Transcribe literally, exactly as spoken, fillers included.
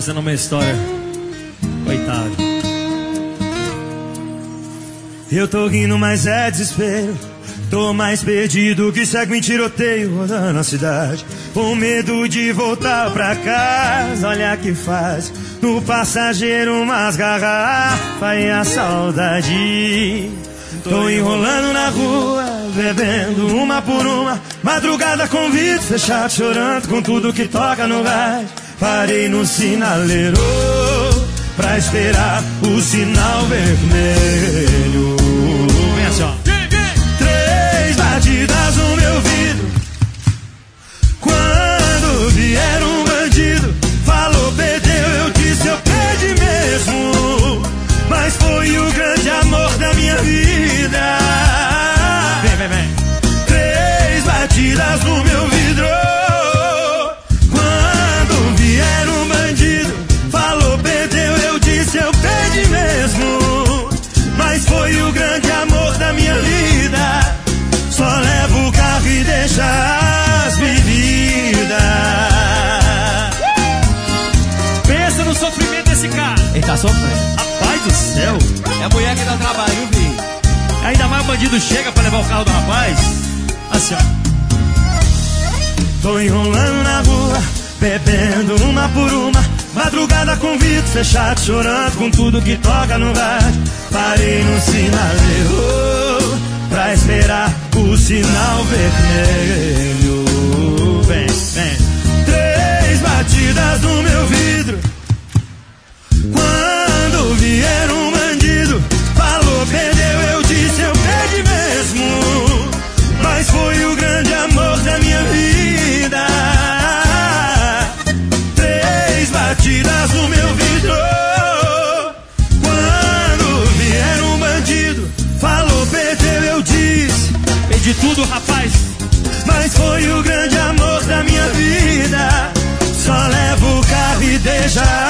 fazendo uma história. Coitado. Eu tô rindo, mas é desespero. Tô mais perdido que cego em tiroteio rodando a cidade, com medo de voltar pra casa. Olha que faz no passageiro umas garrafas e a saudade. Tô enrolando na rua, bebendo uma por uma, madrugada com vidro fechado, chorando com tudo que toca no rádio. Parei no sinaleiro pra esperar o sinal vermelho. Vem assim, ó. Três batidas no meu vidro. Quando vier um bandido, falou, perdeu, eu disse, eu perdi mesmo. Mas foi o grande amor da minha vida. Vem, vem, vem. Três batidas no meu vidro. Quando vier um bandido, falou, perdeu, eu disse, eu perdi mesmo. Mas foi o grande amor da minha vida. Só levo o carro e deixa as bebidas. Pensa no sofrimento desse cara. Ele tá sofrendo. Rapaz do céu. É a mulher que dá trabalho, viu? Ainda mais o bandido chega pra levar o carro do rapaz. Assim, ó. Tô enrolando na rua, bebendo uma por uma, madrugada com vidro fechado, chorando com tudo que toca no rádio. Parei no sinaleiro pra esperar o sinal vermelho. Vem, vem. Três batidas no meu vidro. Quando vier um bandido, falou, perdeu, eu disse, eu perdi mesmo. Mas foi o grande amor da minha vida. Três batidas no meu vidro. Quando vier um bandido, falou, perdeu, eu disse, Perdi tudo, rapaz. mas foi o grande amor da minha vida. Só levo o carro e deixa